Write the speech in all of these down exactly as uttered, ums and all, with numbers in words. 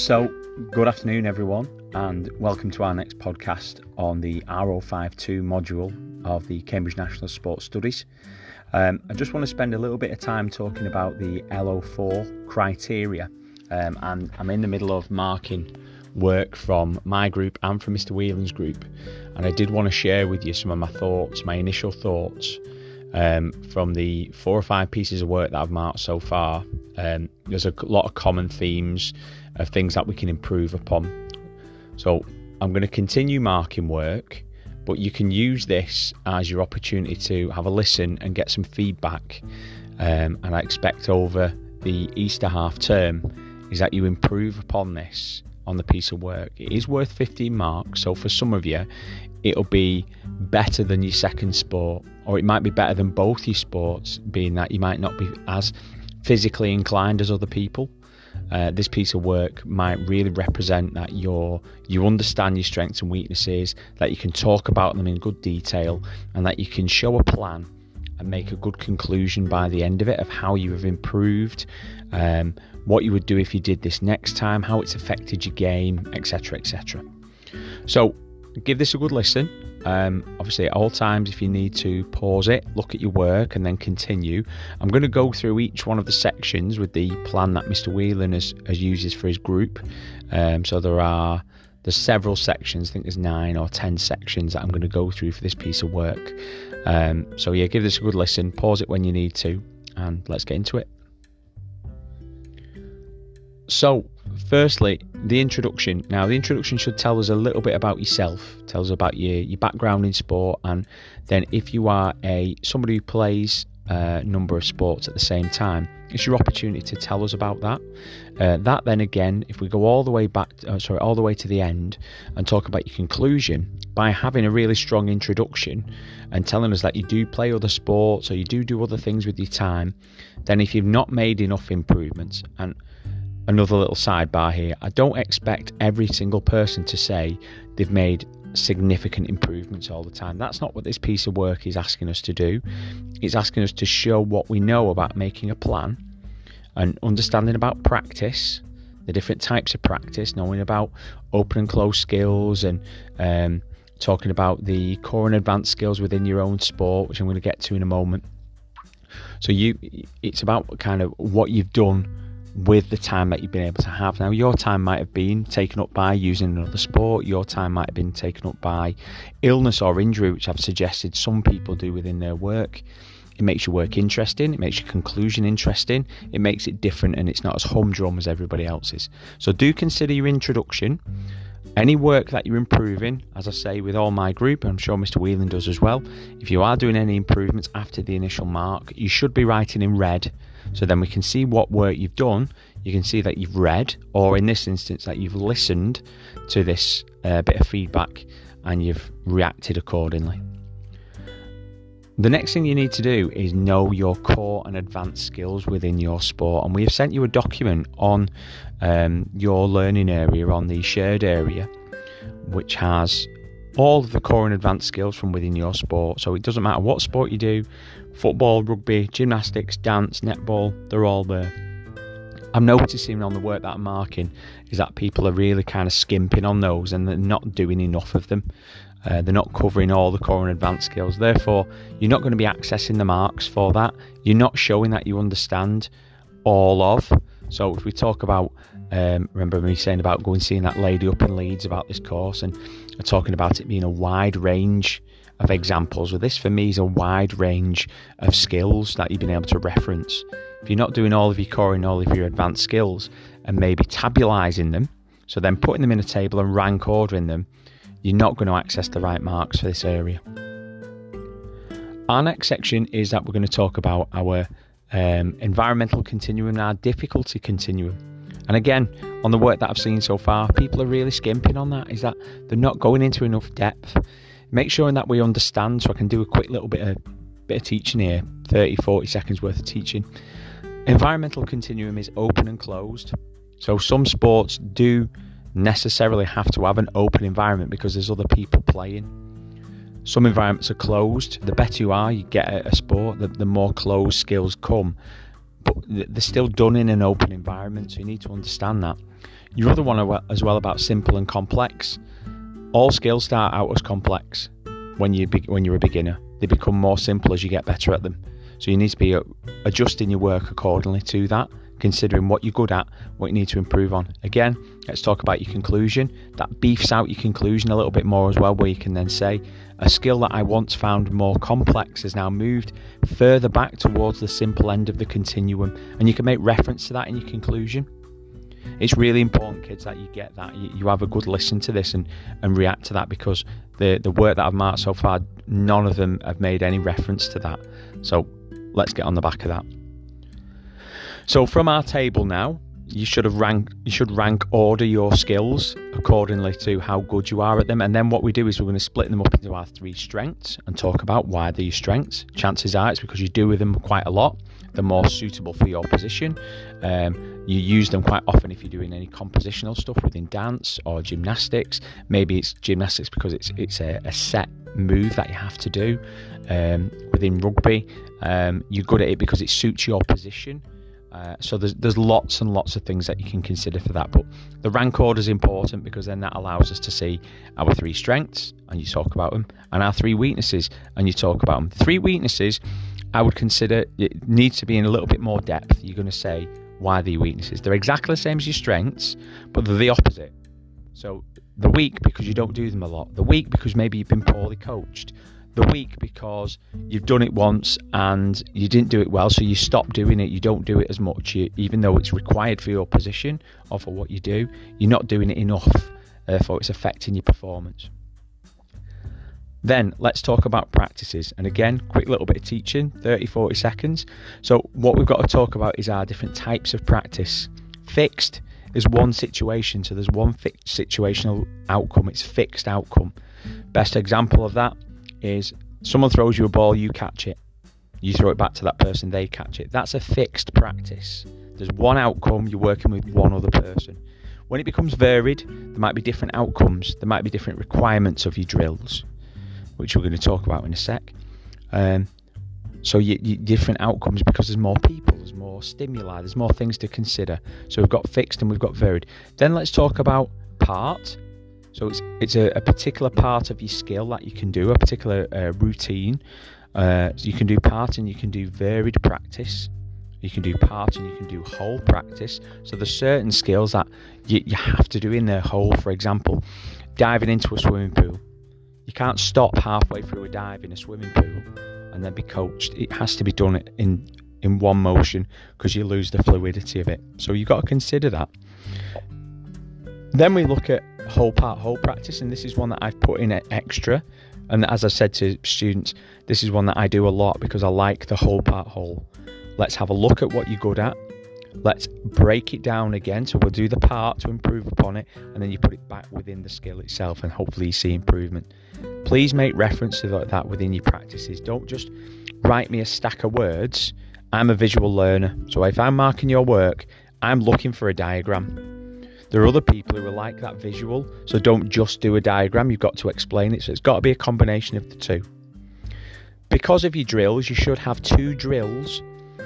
So, good afternoon everyone, and welcome to our next podcast on the R O fifty-two module of the Cambridge National Sports Studies. Um, I just want to spend a little bit of time talking about the L O four criteria, um, and I'm in the middle of marking work from my group and from Mister Whelan's group, and I did want to share with you some of my thoughts, my initial thoughts um, from the four or five pieces of work that I've marked so far. Um, there's a lot of common themes of things that we can improve upon. So I'm going to continue marking work, but you can use this as your opportunity to have a listen and get some feedback. Um, and I expect over the Easter half term is that you improve upon this on the piece of work. It is worth fifteen marks, so for some of you it'll be better than your second sport, or it might be better than both your sports, being that you might not be as physically inclined as other people. Uh, this piece of work might really represent that you're, you understand your strengths and weaknesses, that you can talk about them in good detail, and that you can show a plan and make a good conclusion by the end of it of how you have improved, um, what you would do if you did this next time, how it's affected your game, etc, et cetera. So give this a good listen. Um, obviously at all times, if you need to pause it, look at your work and then continue. I'm going to go through each one of the sections with the plan that Mister Whelan has, has uses for his group. Um, so there are there's several sections. I think there's nine or ten sections that I'm going to go through for this piece of work. Um, so yeah, give this a good listen, pause it when you need to, and let's get into it. So firstly, the introduction. Now, the introduction should tell us a little bit about yourself, tell us about your, your background in sport, and then if you are a somebody who plays a number of sports at the same time, it's your opportunity to tell us about that. Uh, that then again, if we go all the way back, uh, sorry, all the way to the end and talk about your conclusion, by having a really strong introduction and telling us that you do play other sports or you do do other things with your time, then if you've not made enough improvements, and another little sidebar here, I don't expect every single person to say they've made significant improvements all the time. That's not what this piece of work is asking us to do. It's asking us to show what we know about making a plan and understanding about practice, the different types of practice, knowing about open and close skills, and um, talking about the core and advanced skills within your own sport, which I'm going to get to in a moment. So you, it's about kind of what you've done with the time that you've been able to have. Now, your time might have been taken up by using another sport, your time might have been taken up by illness or injury, which I've suggested some people do within their work. It makes your work interesting, it makes your conclusion interesting, it makes it different, and it's not as humdrum as everybody else's. So do consider your introduction. Any work that you're improving, as I say with all my group, and I'm sure Mister Whelan does as well, if you are doing any improvements after the initial mark, you should be writing in red. So then we can see what work you've done. You can see that you've read, or in this instance that you've listened to this uh, bit of feedback and you've reacted accordingly. The next thing you need to do is know your core and advanced skills within your sport, and we have sent you a document on um, your learning area, on the shared area, which has all of the core and advanced skills from within your sport. So it doesn't matter what sport you do, football, rugby, gymnastics, dance, netball, they're all there. I'm noticing on the work that I'm marking is that people are really kind of skimping on those, and they're not doing enough of them. Uh, they're not covering all the core and advanced skills. Therefore, you're not going to be accessing the marks for that. You're not showing that you understand all of. So if we talk about, um, remember me saying about going seeing that lady up in Leeds about this course, and talking about it being a wide range of examples. Well, this for me is a wide range of skills that you've been able to reference. If you're not doing all of your core and all of your advanced skills and maybe tabularizing them, so then putting them in a table and rank ordering them, you're not going to access the right marks for this area. Our next section is that we're going to talk about our um, environmental continuum and our difficulty continuum. And again, on the work that I've seen so far, people are really skimping on that, is that they're not going into enough depth. Make sure that we understand, so I can do a quick little bit of, bit of teaching here, thirty, forty seconds worth of teaching. Environmental continuum is open and closed. So some sports do necessarily have to have an open environment because there's other people playing. Some environments are closed. The better you are, you get at a sport, the, the more closed skills come. But they're still done in an open environment, so you need to understand that. Your other one as well about simple and complex. All skills start out as complex when you be, when you're a beginner. They become more simple as you get better at them. So you need to be adjusting your work accordingly to that, considering what you're good at, what you need to improve on. Again, let's talk about your conclusion. That beefs out your conclusion a little bit more as well, where you can then say, a skill that I once found more complex has now moved further back towards the simple end of the continuum. And you can make reference to that in your conclusion. It's really important, kids, that you get that. You, you have a good listen to this and, and react to that, because the, the work that I've marked so far, none of them have made any reference to that. So let's get on the back of that. So from our table now, you should have rank you should rank order your skills accordingly to how good you are at them. And then what we do is we're going to split them up into our three strengths and talk about why they're your strengths. Chances are it's because you do with them quite a lot. They're more suitable for your position. Um, you use them quite often if you're doing any compositional stuff within dance or gymnastics. Maybe it's gymnastics because it's it's a, a set move that you have to do. Um, within rugby, um, you're good at it because it suits your position. Uh, so there's there's lots and lots of things that you can consider for that, but the rank order is important because then that allows us to see our three strengths, and you talk about them, and our three weaknesses, and you talk about them. Three weaknesses, I would consider it needs to be in a little bit more depth. You're going to say why the weaknesses. They're exactly the same as your strengths, but they're the opposite. So the weak because you don't do them a lot. The weak because maybe you've been poorly coached. The weak because you've done it once and you didn't do it well, so you stop doing it. You don't do it as much, you, even though it's required for your position or for what you do. You're not doing it enough, therefore it's affecting your performance. Then let's talk about practices. And again, quick little bit of teaching, thirty, forty seconds. So what we've got to talk about is our different types of practice. Fixed is one situation, so there's one fixed situational outcome. It's fixed outcome. Best example of that is someone throws you a ball, you catch it. You throw it back to that person, they catch it. That's a fixed practice. There's one outcome, you're working with one other person. When it becomes varied, there might be different outcomes. There might be different requirements of your drills, which we're going to talk about in a sec. Um, so you, you, different outcomes because there's more people, there's more stimuli, there's more things to consider. So we've got fixed and we've got varied. Then let's talk about part. So it's it's a, a particular part of your skill that you can do, a particular uh, routine. Uh, so you can do part and you can do varied practice. You can do part and you can do whole practice. So there's certain skills that you, you have to do in their whole. For example, diving into a swimming pool. You can't stop halfway through a dive in a swimming pool and then be coached. It has to be done in, in one motion because you lose the fluidity of it. So you've got to consider that. Then we look at whole part, whole practice, and this is one that I've put in extra. And as I said to students, this is one that I do a lot because I like the whole part, whole. Let's have a look at what you're good at. Let's break it down again. So we'll do the part to improve upon it, and then you put it back within the skill itself, and hopefully you see improvement. Please make reference to that within your practices. Don't just write me a stack of words. I'm a visual learner. So if I'm marking your work, I'm looking for a diagram. There are other people who are like that visual, so don't just do a diagram, you've got to explain it. So it's got to be a combination of the two. Because of your drills, you should have two drills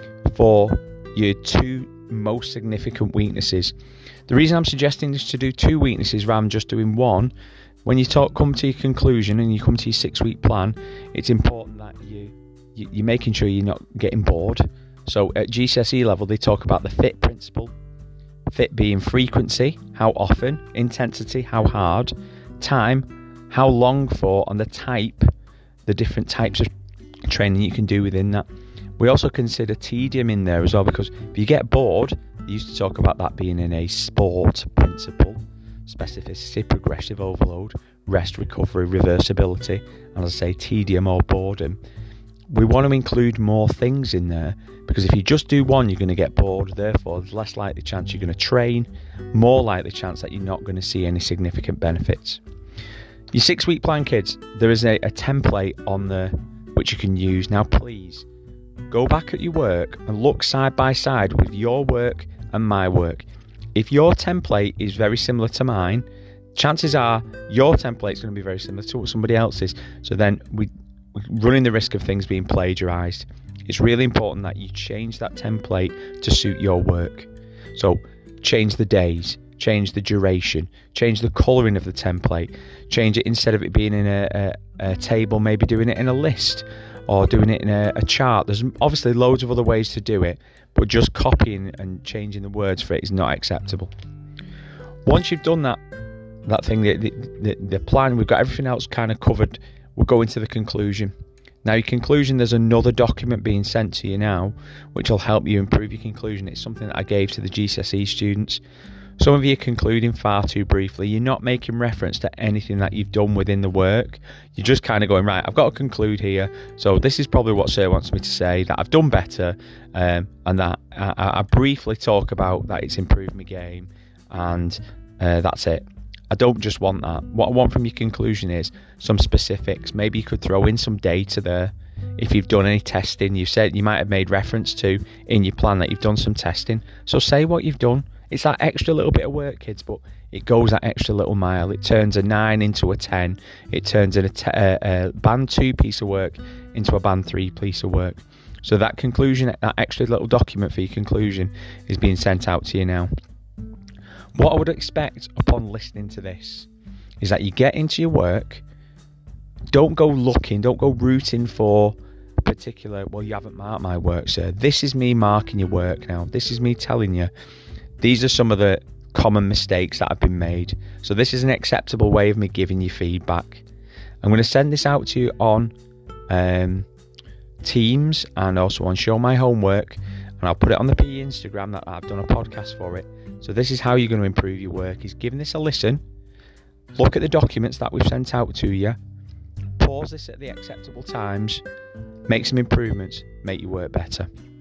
for your two most significant weaknesses. The reason I'm suggesting is to do two weaknesses rather than just doing one. When you talk, come to your conclusion and you come to your six-week plan, it's important that you, you, you're making sure you're not getting bored. So at G C S E level, they talk about the FIT principle. FIT being frequency, how often, intensity, how hard, time, how long for, and the type, the different types of training you can do within that. We also consider tedium in there as well, because if you get bored, they used to talk about that being in a sport principle, specificity, progressive overload, rest, recovery, reversibility, and as I say, tedium or boredom. We want to include more things in there, because if you just do one, you're going to get bored. Therefore, there's less likely chance you're going to train, more likely chance that you're not going to see any significant benefits. Your six-week plan, kids, there is a, a template on there which you can use. Now, please, go back at your work and look side by side with your work and my work. If your template is very similar to mine, chances are your template is going to be very similar to somebody else's. So then we running the risk of things being plagiarized. It's really important that you change that template to suit your work. So change the days, change the duration, change the colouring of the template, change it instead of it being in a, a, a table, maybe doing it in a list or doing it in a, a chart. There's obviously loads of other ways to do it, but just copying and changing the words for it is not acceptable. Once you've done that, that thing, the, the, the plan, we've got everything else kind of covered, we'll go into the conclusion. Now, your conclusion, there's another document being sent to you now, which will help you improve your conclusion. It's something that I gave to the G C S E students. Some of you are concluding far too briefly. You're not making reference to anything that you've done within the work. You're just kind of going, right, I've got to conclude here. So this is probably what Sir wants me to say, that I've done better, um, and that I, I briefly talk about that it's improved my game, and uh, that's it. I don't just want that. What I want from your conclusion is some specifics. Maybe you could throw in some data there. If you've done any testing, you've said, you might have made reference to in your plan that you've done some testing. So say what you've done. It's that extra little bit of work, kids, but it goes that extra little mile. It turns a nine into a ten. It turns a, te- a, a band two piece of work into a band three piece of work. So that conclusion, that extra little document for your conclusion is being sent out to you now. What I would expect upon listening to this is that you get into your work, don't go looking, don't go rooting for a particular, well, you haven't marked my work, sir. This is me marking your work now. This is me telling you, these are some of the common mistakes that have been made. So this is an acceptable way of me giving you feedback. I'm going to send this out to you on um, Teams and also on Show My Homework, and I'll put it on the P E Instagram that I've done a podcast for it. So this is how you're going to improve your work, is giving this a listen, look at the documents that we've sent out to you, pause this at the acceptable times, make some improvements, make your work better.